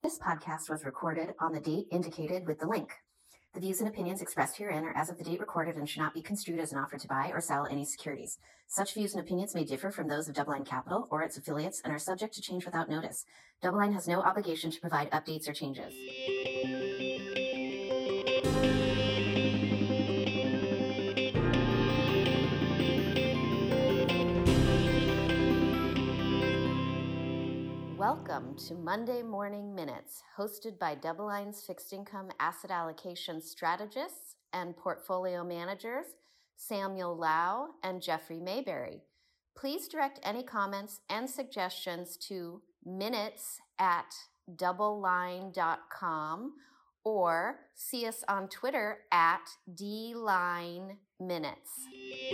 This podcast was recorded on the date indicated with the link. The views and opinions expressed herein are as of the date recorded and should not be construed as an offer to buy or sell any securities. Such views and opinions may differ from those of DoubleLine Capital or its affiliates and are subject to change without notice. DoubleLine has no obligation to provide updates or changes. Welcome to Monday Morning Minutes, hosted by DoubleLine's fixed income asset allocation strategists and portfolio managers, Samuel Lau and Jeffrey Mayberry. Please direct any comments and suggestions to minutes@doubleline.com or see us on Twitter at DLineMinutes.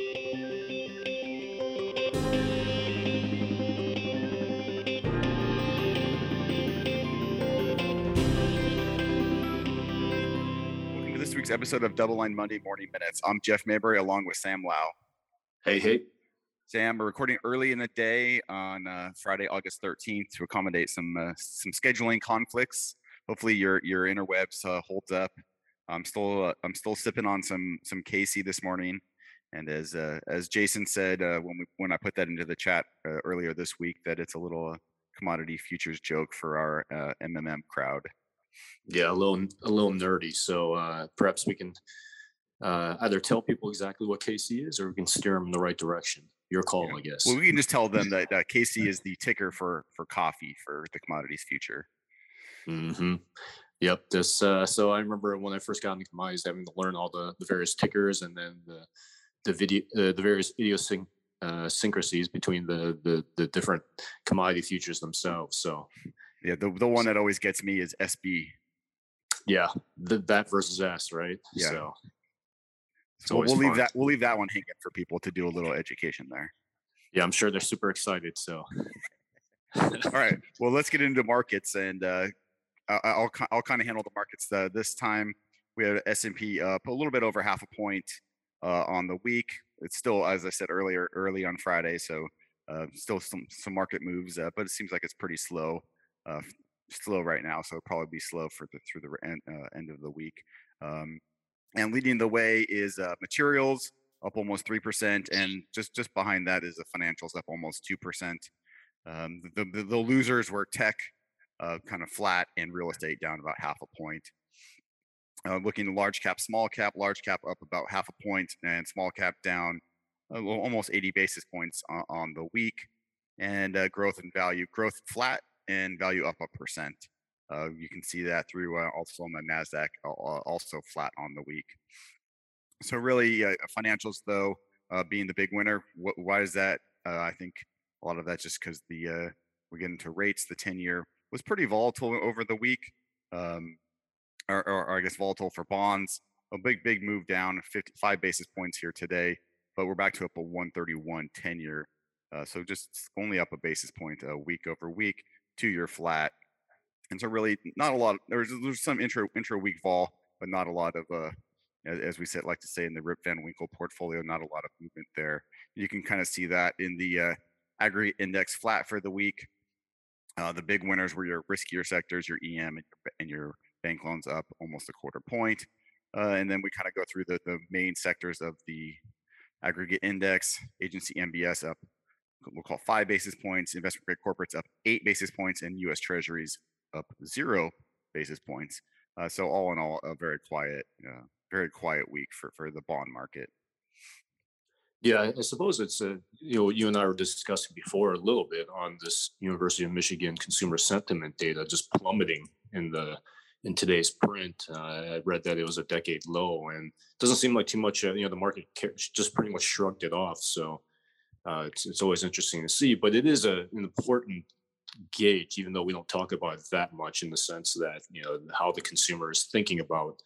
This week's episode of DoubleLine Monday Morning Minutes. I'm Jeff Mayberry along with Sam Lau. Hey. Sam, we're recording early in the day on Friday, August 13th to accommodate some scheduling conflicts. Hopefully your interwebs holds up. I'm still sipping on some Casey this morning, and as Jason said when I put that into the chat earlier this week, that it's a little commodity futures joke for our MMM crowd. Yeah, a little nerdy. So perhaps we can either tell people exactly what KC is, or we can steer them in the right direction. Your call, I guess. Well, we can just tell them that KC is the ticker for coffee for the commodities future. Mm-hmm. Yep. So I remember when I first got into commodities, having to learn all the various tickers and then the various idiosyncrasies between the different commodity futures themselves. So yeah, the one that always gets me is SB. Yeah, that versus S, right? Yeah. So we'll leave that one hanging for people to do a little education there. Yeah, I'm sure they're super excited. So, all right. Well, let's get into markets, and I'll kind of handle the markets this time. We had S&P up a little bit over half a point on the week. It's still, as I said earlier, early on Friday, so still some market moves, but it seems like it's pretty slow right now, so it'll probably be slow through the end of the week. And leading the way is materials up almost 3%, and just behind that is the financials up almost 2%. The losers were tech, kind of flat, and real estate down about half a point. Looking at large cap, small cap, large cap up about half a point, and small cap down almost 80 basis points on the week. And growth and value, growth flat and value up 1%. You can see that through also on the NASDAQ, also flat on the week. So really, financials, though, being the big winner. Why is that? I think a lot of that's just because we get into rates. The 10-year was pretty volatile over the week, or I guess volatile for bonds. A big move down, 55 basis points here today, but we're back to up a 131 10-year. So just only up a basis point week over week. 2-year flat. And so really not a lot. There's some intra-week vol, but not a lot of, as we said, like to say in the Rip Van Winkle portfolio, not a lot of movement there. You can kind of see that in the aggregate index flat for the week. The big winners were your riskier sectors, your EM and your bank loans up almost a quarter point. And then we kind of go through the main sectors of the aggregate index. Agency MBS up, we'll call 5 basis points. Investment grade corporates up 8 basis points, and U.S. Treasuries up 0 basis points. So all in all, a very quiet week for the bond market. Yeah, I suppose it's you and I were discussing before a little bit on this University of Michigan consumer sentiment data just plummeting in today's print. I read that it was a decade low, and it doesn't seem like too much. The market just pretty much shrugged it off. So it's always interesting to see, but it is an important gauge, even though we don't talk about it that much, in the sense that how the consumer is thinking about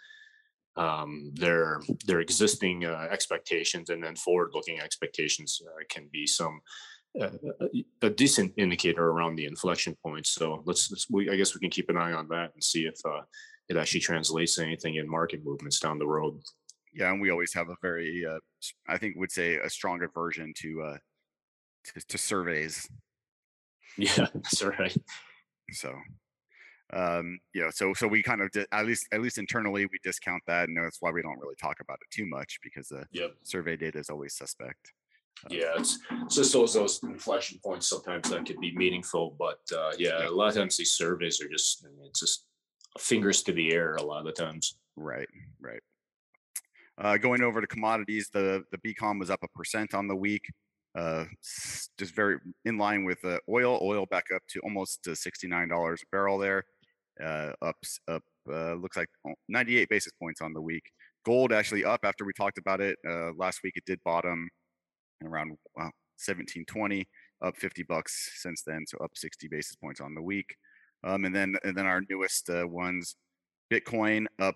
their existing expectations, and then forward-looking expectations can be a decent indicator around the inflection point. So I guess we can keep an eye on that and see if it actually translates to anything in market movements down the road. Yeah, and we always have a very, I think, would say a strong aversion to surveys. Yeah, that's right. So So we kind of at least internally we discount that, and that's why we don't really talk about it too much, because the survey data is always suspect. Yeah, it's just those inflection points sometimes that could be meaningful, but a lot of times these surveys are just, it's just fingers to the air a lot of the times. Right. Going over to commodities, the BCOM was up 1% on the week, just very in line with oil back up to almost $69 a barrel there, up looks like 98 basis points on the week. Gold actually up after we talked about it last week. It did bottom around 1720, up $50 since then, so up 60 basis points on the week. And then our newest ones, Bitcoin up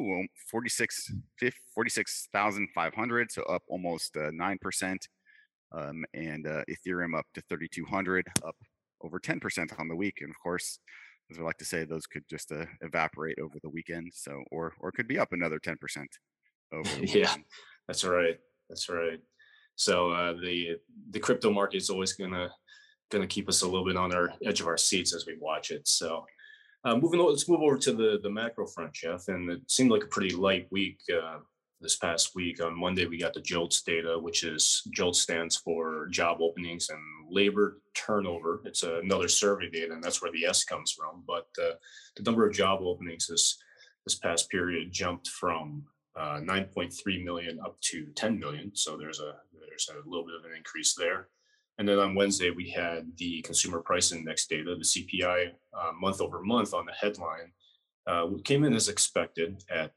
46,500, so up almost 9%, and Ethereum up to 3,200, up over 10% on the week. And of course, as I like to say, those could just evaporate over the weekend, so or could be up another 10% over the weekend. That's right. So the crypto market is always gonna keep us a little bit on our edge of our seats as we watch it. So let's move over to the macro front, Jeff. And it seemed like a pretty light week this past week. On Monday, we got the JOLTS data, which is JOLTS stands for job openings and labor turnover. It's another survey data, and that's where the S comes from. But the number of job openings this past period jumped from 9.3 million up to 10 million. So there's a little bit of an increase there. And then on Wednesday, we had the consumer price index data, the CPI month over month on the headline. Came in as expected at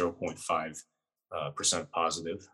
0.5% positive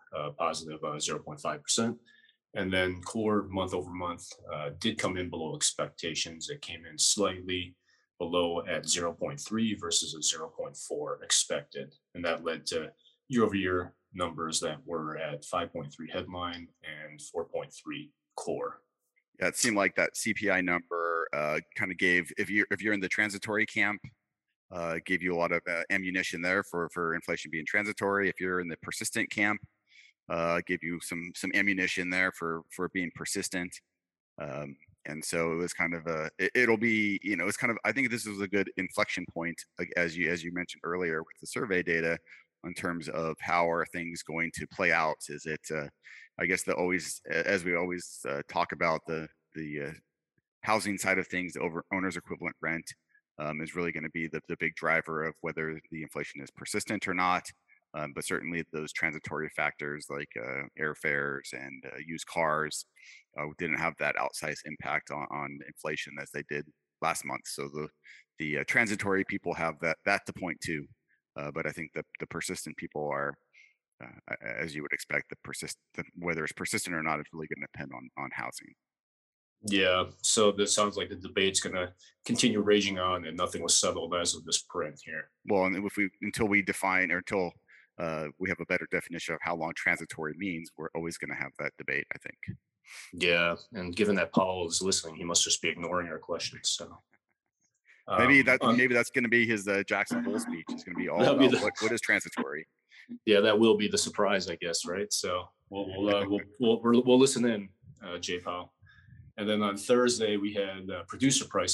0.5%. And then core month over month did come in below expectations. It came in slightly below at 0.3 versus a 0.4 expected. And that led to year over year numbers that were at 5.3 headline and 4.3 core. Yeah, it seemed like that CPI number kind of gave, if you're in the transitory camp, gave you a lot of ammunition there for inflation being transitory. If you're in the persistent camp, gave you some ammunition there for being persistent. And so it was kind of it'll be, it's kind of, I think this was a good inflection point, like as you mentioned earlier with the survey data, in terms of how are things going to play out. Is it I guess as we always talk about, the housing side of things, the owner's equivalent rent is really going to be the big driver of whether the inflation is persistent or not. But certainly those transitory factors like airfares and used cars didn't have that outsized impact on inflation as they did last month. So the transitory people have that to point to. But I think the persistent people are, as you would expect, whether it's persistent or not, it's really going to depend on housing. Yeah, so this sounds like the debate's going to continue raging on, and nothing was settled as of this print here. Well, and until we define, or until we have a better definition of how long transitory means, we're always going to have that debate, I think. Yeah, and given that Paul is listening, he must just be ignoring our questions. So maybe that's going to be his Jackson Hole speech. It's going to be all about what is transitory. Yeah, that will be the surprise, I guess, right? So we'll listen in, Jay Powell. And then on Thursday, we had producer price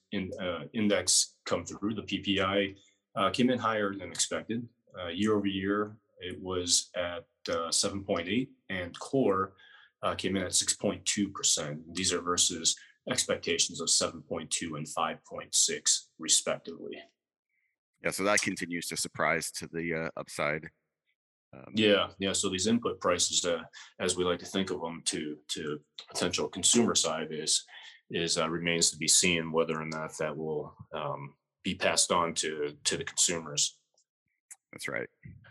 index come through. The PPI came in higher than expected. Year over year, it was at 7.8, and core came in at 6.2%. These are versus expectations of 7.2 and 5.6 respectively. Yeah, so that continues to surprise to the upside. Yeah. So these input prices, as we like to think of them, to potential consumer side, is remains to be seen whether or not that will be passed on to the consumers. That's right.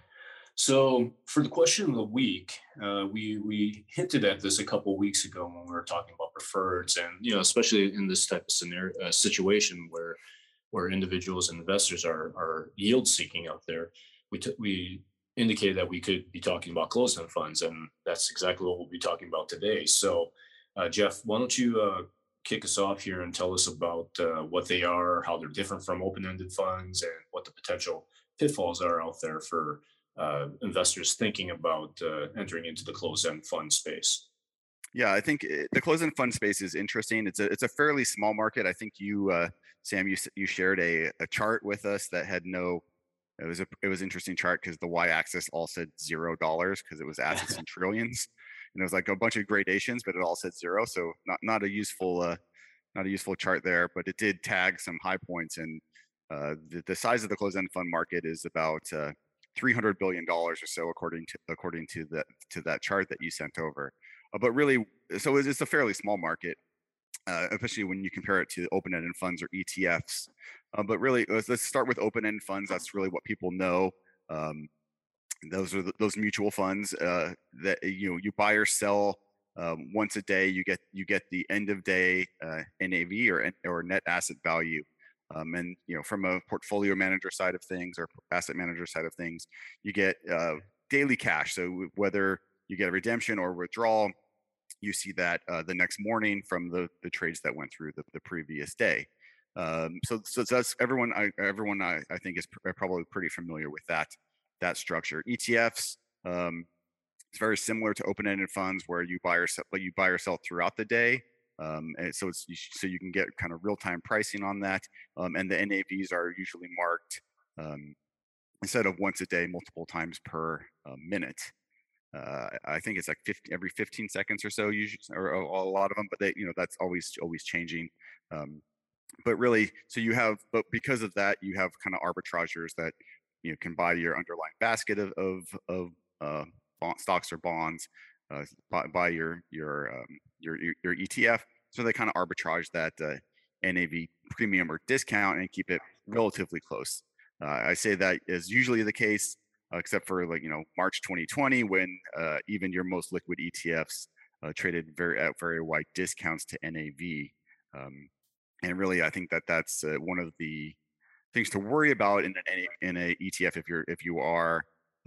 So for the question of the week, we hinted at this a couple of weeks ago when we were talking about preferreds, and especially in this type of scenario, situation where individuals and investors are yield seeking out there, we indicated that we could be talking about closed-end funds, and that's exactly what we'll be talking about today. So, Jeff, why don't you kick us off here and tell us about what they are, how they're different from open-ended funds, and what the potential pitfalls are out there for investors thinking about entering into the closed-end fund space. Yeah, I think the closed-end fund space is interesting. It's a fairly small market. I think you Sam, you shared a chart with us that had no. It was an interesting chart because the y-axis all said $0 because it was assets in trillions, and it was like a bunch of gradations, but it all said zero. So not a useful chart there, but it did tag some high points. And the size of the closed-end fund market is about $300 billion or so, according to that chart that you sent over. But really, so it's a fairly small market, especially when you compare it to open-ended funds or ETFs. But really, let's start with open-ended funds. That's really what people know. Those are those mutual funds that you buy or sell once a day. You get the end of day NAV or net asset value. And from a portfolio manager side of things or asset manager side of things, you get daily cash. So whether you get a redemption or withdrawal, you see that the next morning from the trades that went through the previous day. So that's everyone I think is probably pretty familiar with that structure. ETFs, it's very similar to open-ended funds where you buy or sell throughout the day. And so you can get kind of real-time pricing on that. And the NAVs are usually marked instead of once a day, multiple times per minute. I think it's like every 15 seconds or so, usually, or a lot of them, but that's always changing. But really, but because of that, you have kind of arbitrageurs that can buy your underlying basket of stocks or bonds, buy your ETF. So they kind of arbitrage that NAV premium or discount and keep it relatively close. I say that is usually the case, except for March 2020, when even your most liquid ETFs traded at very wide discounts to NAV. And really, I think that's one of the things to worry about in a ETF if you are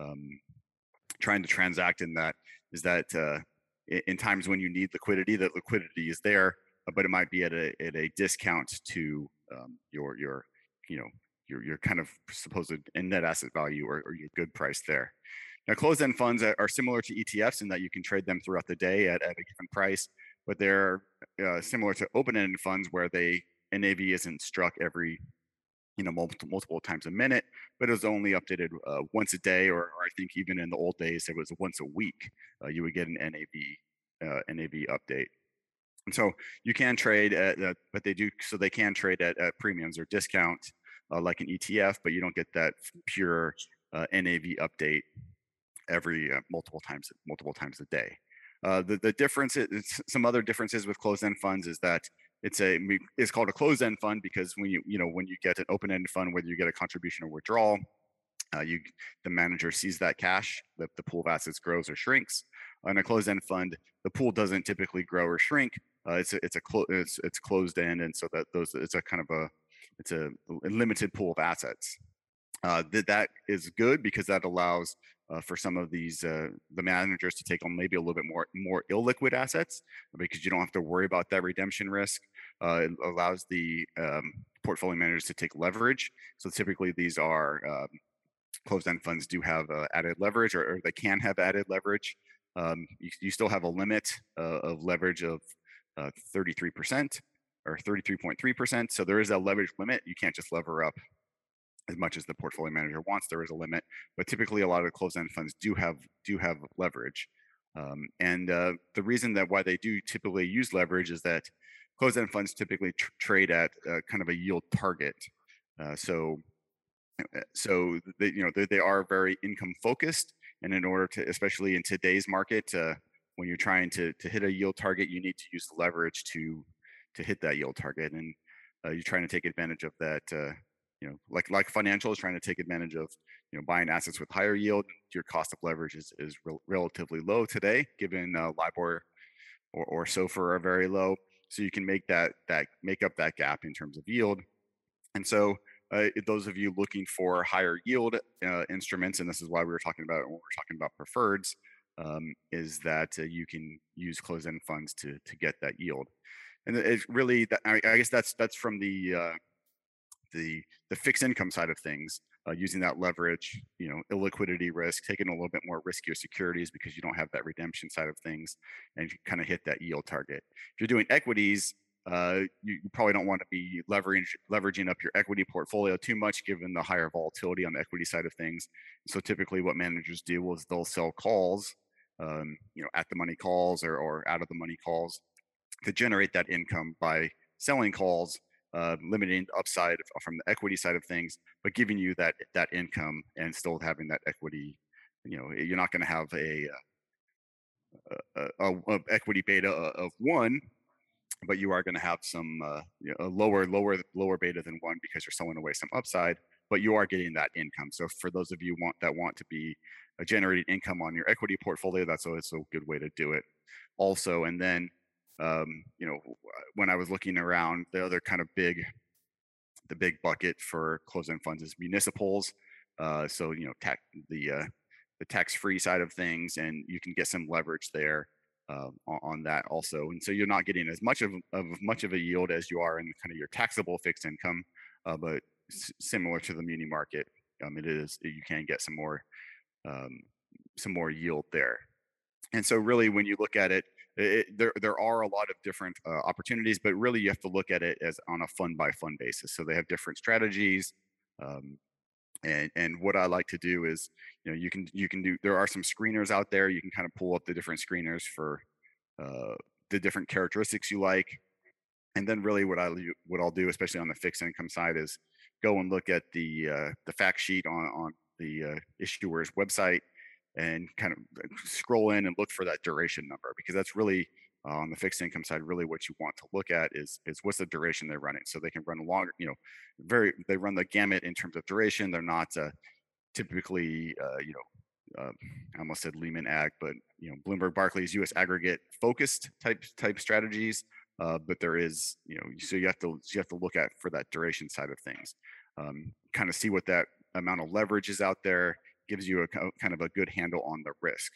trying to transact in that, is that in times when you need liquidity, that liquidity is there, but it might be at a discount to your kind of supposed net asset value or your good price there. Now, closed-end funds are similar to ETFs in that you can trade them throughout the day at a given price, but they're similar to open-ended funds where NAV isn't struck every multiple times a minute, but it was only updated once a day, or I think even in the old days it was once a week. You would get an NAV update. And so you can trade but they can trade at premiums or discount like an ETF, but you don't get that pure NAV update every multiple times a day. The difference is, some other differences with closed-end funds is that it's called a closed-end fund because when you get an open-ended fund, whether you get a contribution or withdrawal, the manager sees that cash, the pool of assets grows or shrinks. On a closed-end fund, the pool doesn't typically grow or shrink. It's closed end, and so it's a limited pool of assets. That is good because that allows for some of these the managers to take on maybe a little bit more illiquid assets, because you don't have to worry about that redemption risk. It allows the portfolio managers to take leverage. So typically these are closed-end funds do have added leverage, or they can have added leverage. You still have a limit of leverage of 33% or 33.3%. So there is a leverage limit. You can't just lever up as much as the portfolio manager wants. There is a limit, but typically a lot of closed-end funds do have leverage. And the reason why they do typically use leverage is that closed-end funds typically trade at kind of a yield target. So they are very income focused, and in order to, especially in today's market, when you're trying to hit a yield target, you need to use the leverage to hit that yield target, and you're trying to take advantage of that. Like financial is trying to take advantage of buying assets with higher yield. Your cost of leverage is relatively low today, given LIBOR or SOFR are very low, so you can make up that gap in terms of yield. And so those of you looking for higher yield instruments, and this is why we were talking about it when we're talking about preferreds, is that you can use closed-end funds to get that yield. And it's really I guess that's from the fixed income side of things, using that leverage, illiquidity risk, taking a little bit more riskier securities because you don't have that redemption side of things, and you kind of hit that yield target. If you're doing equities, you probably don't want to be leveraging up your equity portfolio too much given the higher volatility on the equity side of things. So typically what managers do is they'll sell calls, at the money calls or out of the money calls to generate that income by selling calls, limiting the upside from the equity side of things, but giving you that income and still having that equity. You're not going to have a equity beta of one, but you are going to have some a lower beta than one because you're selling away some upside, but you are getting that income. So for those of you that want to be generating income on your equity portfolio, that's always a good way to do it. Also, and then when I was looking around, the other kind of big bucket for closed-end funds is municipals. So the tax-free side of things, and you can get some leverage there on that also. And so you're not getting as much of a yield as you are in kind of your taxable fixed income, but similar to the muni market, you can get some more yield there. And so really, when you look at it, there are a lot of different opportunities, but really you have to look at it as on a fund by fund basis. So they have different strategies. And what I like to do is, you can do, there are some screeners out there. You can kind of pull up the different screeners for the different characteristics you like. And then really what I'll do, especially on the fixed income side, is go and look at the fact sheet on the issuer's website and kind of scroll in and look for that duration number, because that's really on the fixed income side, really what you want to look at is what's the duration they're running. So they can run longer, they run the gamut in terms of duration. They're not typically, I almost said Lehman Ag, but Bloomberg Barclays US aggregate focused type strategies. But there is, so you have to look at for that duration side of things, kind of see what that amount of leverage is out there, gives you a kind of a good handle on the risk.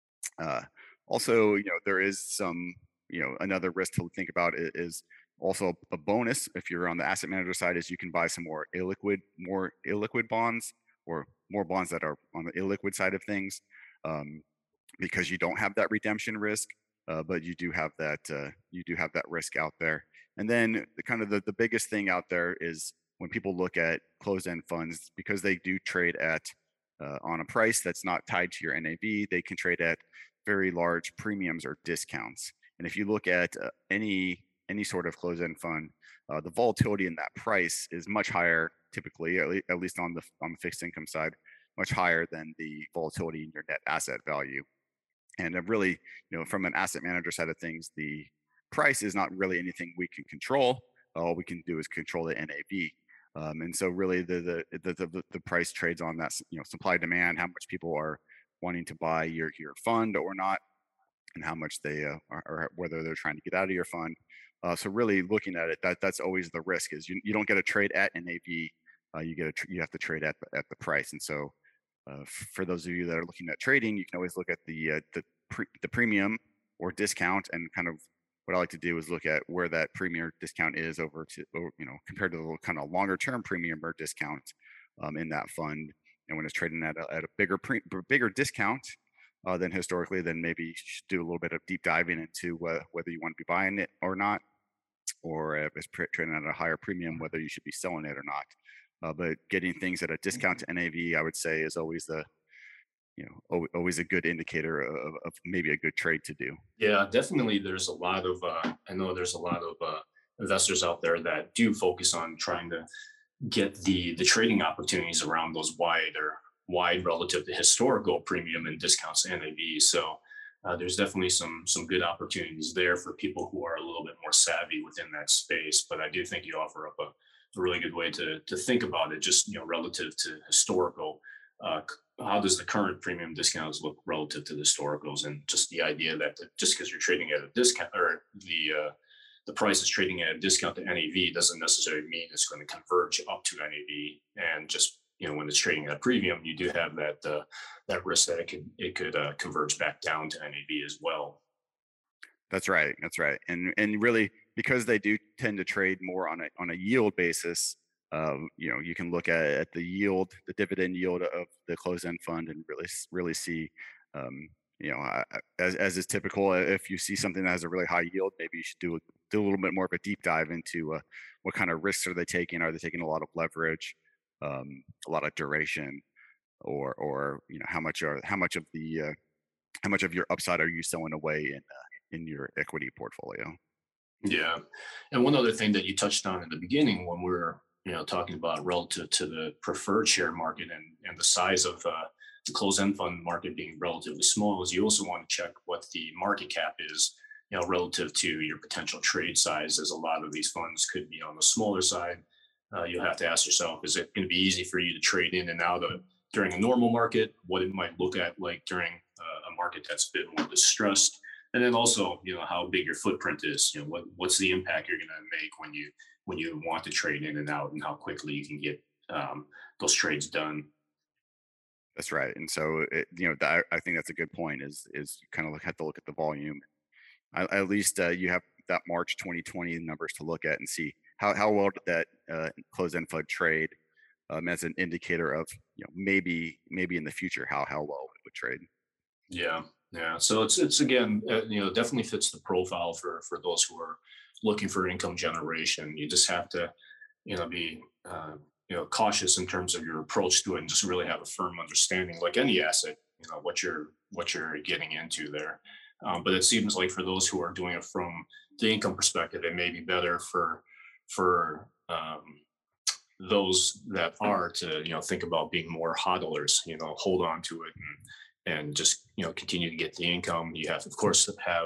Also, there is some, another risk to think about is also a bonus if you're on the asset manager side, is you can buy some more illiquid bonds, or more bonds that are on the illiquid side of things, because you don't have that redemption risk, but you do have that risk out there. And then the biggest thing out there is when people look at closed-end funds, because they do trade at on a price that's not tied to your NAV, they can trade at very large premiums or discounts. And if you look at any sort of closed-end fund, the volatility in that price is much higher, typically, at least on the fixed income side, much higher than the volatility in your net asset value. And really, from an asset manager side of things, the price is not really anything we can control. All we can do is control the NAV. And so really the price trades on that, supply demand, how much people are wanting to buy your fund or not, and how much they or whether they're trying to get out of your fund. So really looking at it, that's always the risk, is you don't get a trade at NAV, you have to trade at the price. And so for those of you that are looking at trading, you can always look at the premium or discount, and kind of what I like to do is look at where that premium or discount is compared to the kind of longer term premium or discount in that fund. And when it's trading at a bigger discount than historically, then maybe you should do a little bit of deep diving into whether you want to be buying it or not, or if it's trading at a higher premium, whether you should be selling it or not. But getting things at a discount to NAV, I would say, is always always a good indicator of maybe a good trade to do. Yeah, definitely. There's a lot of, I know there's a lot of investors out there that do focus on trying to get the trading opportunities around those wide relative to historical premium and discounts to NAV. So there's definitely some good opportunities there for people who are a little bit more savvy within that space. But I do think you offer up a really good way to think about it, just relative to historical. How does the current premium discounts look relative to the historicals? And just the idea that just because you're trading at a discount, or the price is trading at a discount to NAV, doesn't necessarily mean it's going to converge up to NAV. And just when it's trading at a premium, you do have that risk that it could converge back down to NAV as well. That's right. And really, because they do tend to trade more on a yield basis, you can look at the yield, the dividend yield of the closed-end fund, and really see, as is typical, if you see something that has a really high yield, maybe you should do a little bit more of a deep dive into what kind of risks are they taking? Are they taking a lot of leverage, a lot of duration, or how much of your upside are you sewing away in your equity portfolio? Yeah. And one other thing that you touched on in the beginning when we're talking about relative to the preferred share market and the size of the closed-end fund market being relatively small is you also want to check what the market cap is, relative to your potential trade size, as a lot of these funds could be on the smaller side. You'll have to ask yourself, is it going to be easy for you to trade in and out of during a normal market, what it might look at like during a market that's a bit more distressed, and then also how big your footprint is. What's the impact you're going to make when you want to trade in and out, and how quickly you can get those trades done. That's right. And so I think that's a good point. Is you kind of have to look at the volume. At least you have that March 2020 numbers to look at and see how well did that closed-end fund trade, as an indicator of maybe in the future how well it would trade. Yeah, yeah. So it's again, definitely fits the profile for those who are looking for income generation. You just have to, be cautious in terms of your approach to it, and just really have a firm understanding, like any asset, what you're getting into there. But it seems like for those who are doing it from the income perspective, it may be better for those that are to think about being more hodlers, hold on to it and just continue to get the income. You have, of course, to have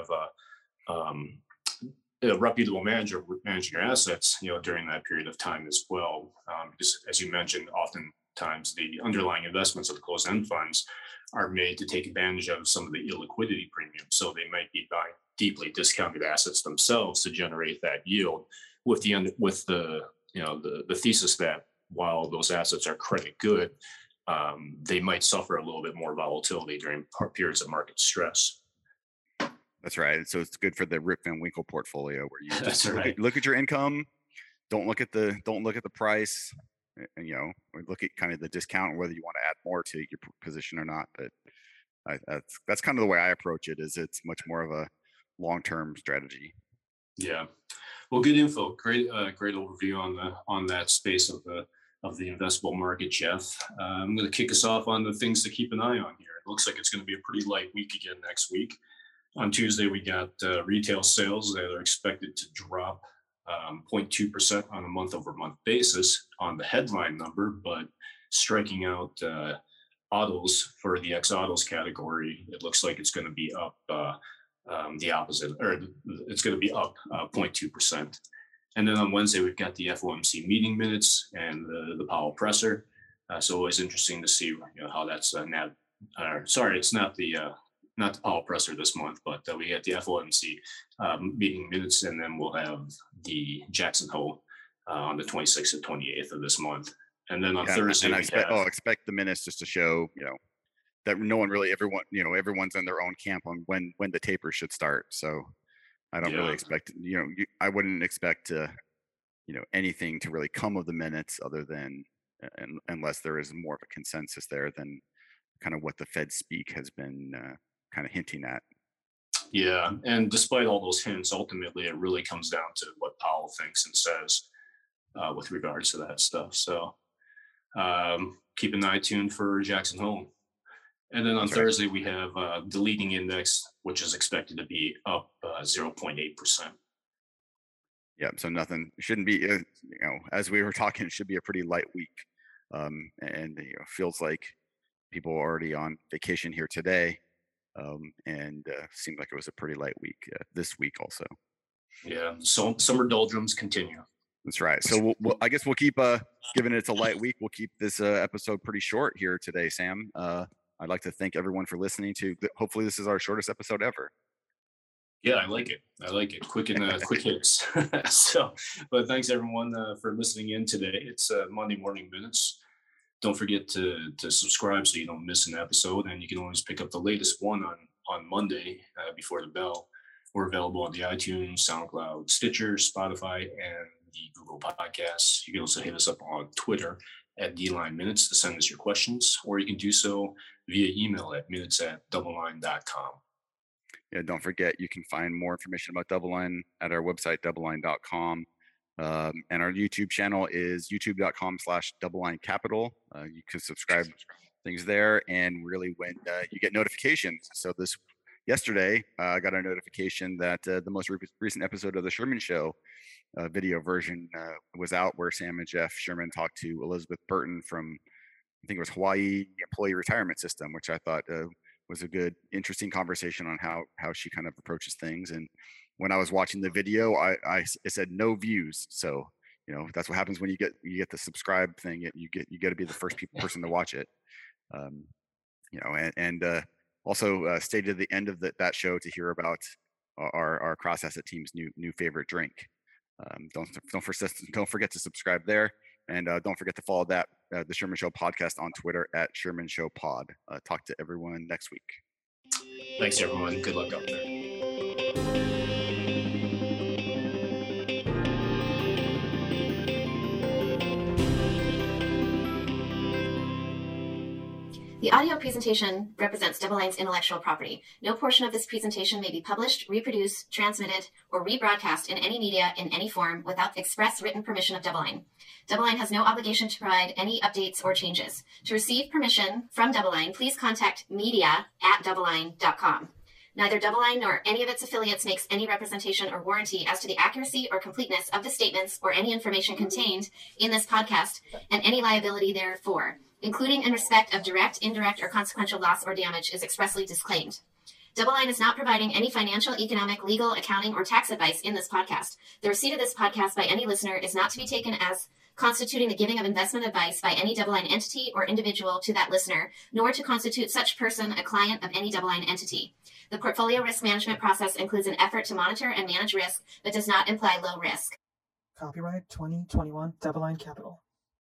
a reputable manager managing your assets, during that period of time as well. Because as you mentioned, oftentimes the underlying investments of the closed-end funds are made to take advantage of some of the illiquidity premiums. So they might be buying deeply discounted assets themselves to generate that yield, with the thesis that while those assets are credit good, they might suffer a little bit more volatility during periods of market stress. That's right. So it's good for the Rip Van Winkle portfolio, where you just right. look at your income, don't look at the price, and or look at kind of the discount, whether you want to add more to your position or not. But that's kind of the way I approach it. Is it's much more of a long-term strategy. Yeah. Well, good info. Great overview on that space of the investable market, Jeff. I'm going to kick us off on the things to keep an eye on here. It looks like it's going to be a pretty light week again next week. On Tuesday, we got retail sales that are expected to drop 0.2% on a month-over-month basis on the headline number, but striking out autos for the ex-autos category, it looks like it's going to be up the opposite, or it's going to be up 0.2%. And then on Wednesday, we've got the FOMC meeting minutes and the Powell presser. So always interesting to see how that's it's not the Powell presser this month, but we get the FOMC meeting minutes, and then we'll have the Jackson Hole on the 26th and 28th of this month. And then on Thursday, and I expect the minutes just to show, that everyone's in their own camp on when the taper should start. So I don't really expect, I wouldn't expect anything to really come of the minutes, other than, unless there is more of a consensus there than kind of what the Fed speak has been kind of hinting at. Yeah, and despite all those hints, ultimately it really comes down to what Powell thinks and says with regards to that stuff. So keep an eye tuned for Jackson Hole. And then on Thursday, we have the leading index, which is expected to be up 0.8%. Yeah, so nothing shouldn't be, as we were talking, it should be a pretty light week. And feels like people are already on vacation here today. And seemed like it was a pretty light week this week also. Yeah, so summer doldrums continue. That's right. So I guess we'll keep, given it's a light week, we'll keep this episode pretty short here today, Sam. I'd like to thank everyone for listening to. Hopefully, this is our shortest episode ever. Yeah, I like it. Quick and quick hits. So, but thanks everyone for listening in today. It's Monday Morning Minutes. Don't forget to subscribe so you don't miss an episode, and you can always pick up the latest one on Monday before the bell. We're available on the iTunes, SoundCloud, Stitcher, Spotify, and the Google Podcasts. You can also hit us up on Twitter at DLine Minutes to send us your questions, or you can do so via email at minutes@doubleline.com. don't forget, you can find more information about DoubleLine at our website, doubleline.com. And our YouTube channel is youtube.com/DoubleLine Capital. You can subscribe things there, and really when you get notifications. So yesterday, I got a notification that the most recent episode of the Sherman Show video version was out, where Sam and Jeff Sherman talked to Elizabeth Burton from, I think it was Hawaii Employee Retirement System, which I thought was a good, interesting conversation on how she kind of approaches things. And when I was watching the video, it said no views. So, that's what happens when you get the subscribe thing. You got to be the first person to watch it. Also stayed at the end of that show to hear about our cross asset team's new favorite drink. Don't forget to subscribe there, and don't forget to follow the Sherman Show podcast on Twitter at Sherman Show Pod. Talk to everyone next week. Thanks, everyone. Good luck out there. The audio presentation represents DoubleLine's intellectual property. No portion of this presentation may be published, reproduced, transmitted, or rebroadcast in any media in any form without express written permission of DoubleLine. DoubleLine has no obligation to provide any updates or changes. To receive permission from DoubleLine, please contact media@doubleline.com. Neither DoubleLine nor any of its affiliates makes any representation or warranty as to the accuracy or completeness of the statements or any information contained in this podcast and any liability therefor, including in respect of direct, indirect, or consequential loss or damage, is expressly disclaimed. DoubleLine is not providing any financial, economic, legal, accounting, or tax advice in this podcast. The receipt of this podcast by any listener is not to be taken as constituting the giving of investment advice by any DoubleLine entity or individual to that listener, nor to constitute such person a client of any DoubleLine entity. The portfolio risk management process includes an effort to monitor and manage risk, but does not imply low risk. Copyright 2021 DoubleLine Capital.